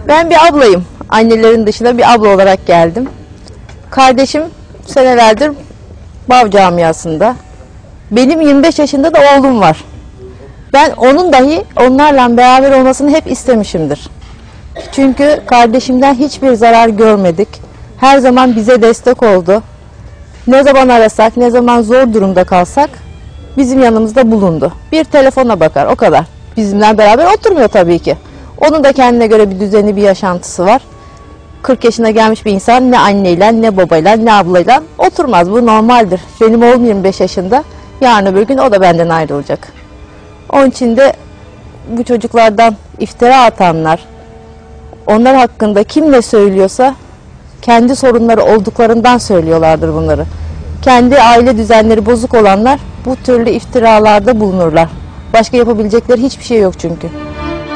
Ben bir ablayım. Annelerin dışında bir abla olarak geldim. Kardeşim senelerdir Bav camiasında. Benim 25 yaşında da oğlum var. Ben onun dahi onlarla beraber olmasını hep istemişimdir. Çünkü kardeşimden hiçbir zarar görmedik. Her zaman bize destek oldu. Ne zaman arasak, ne zaman zor durumda kalsak bizim yanımızda bulundu. Bir telefona bakar, o kadar. Bizimle beraber oturmuyor tabii ki. Onun da kendine göre bir düzeni, bir yaşantısı var. 40 yaşına gelmiş bir insan ne anneyle, ne babayla, ne ablayla oturmaz. Bu normaldir. Benim oğlum 25 yaşında. Yarın öbür gün o da benden ayrılacak. Onun için de bu çocuklardan iftira atanlar, onlar hakkında kim ne söylüyorsa kendi sorunları olduklarından söylüyorlardır bunları. Kendi aile düzenleri bozuk olanlar bu türlü iftiralarda bulunurlar. Başka yapabilecekleri hiçbir şey yok çünkü.